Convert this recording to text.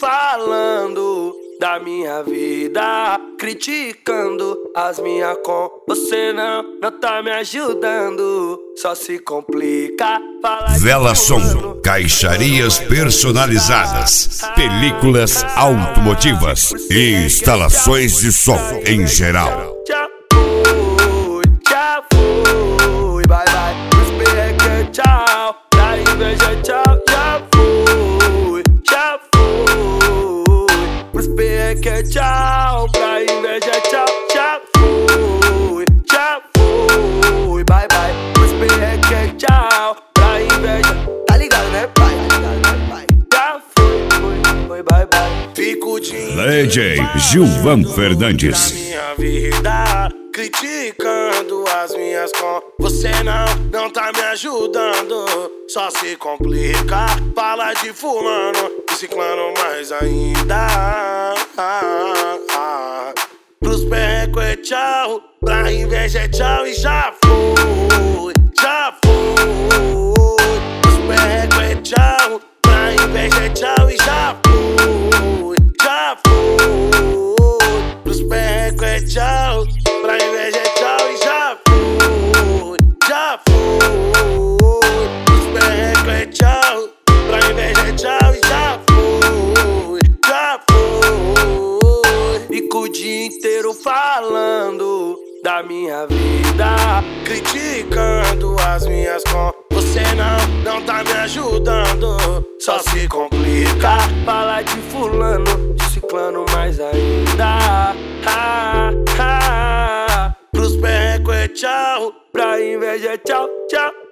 falando da minha vida, criticando as minhas com. Você não tá me ajudando, só se complica. Velason, caixarias personalizadas, películas automotivas e instalações de som em geral. Já foi, bye bye, pros perreque, tchau, pra inveja, tchau, já foi, pros perreque, tchau, pra inveja, tchau, já foi, bye bye, pros perreque, tchau, pra inveja, tá ligado, né, pai? Já foi, bye bye. Fico de DJ Gilvan Fernandes. minha vida, criticando as minhas com. Você não tá me ajudando, só se complica. Fala de fulano e ciclano mais ainda. Pros perreco é tchau, pra inveja é tchau e já foi, Pros perreco é tchau, pra inveja é tchau e já foi, Pros perreco é tchau, pra inveja é tchau e já foi, Pros perreco é tchau, pra inveja é tchau e já foi, Fico o dia inteiro falando da minha vida, criticando as minhas com. Você não tá me ajudando, só se complica. Fala de fulano, de ciclano mais ainda. Pros perreco é tchau, pra inveja é tchau, tchau.